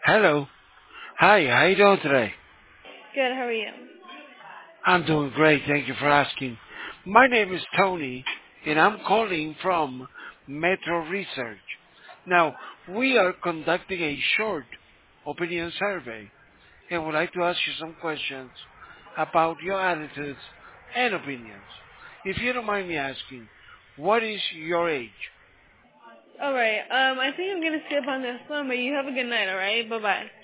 Hello. Hi, how you doing today? Good, how are you? I'm doing great, thank you for asking. My name is Tony, and I'm calling from Metro Research. Now, we are conducting a short opinion survey, and would like to ask you some questions about your attitudes and opinions. If you don't mind me asking, what is your age? Alright, I think I'm gonna skip on this one, but you have a good night, alright? Bye-bye.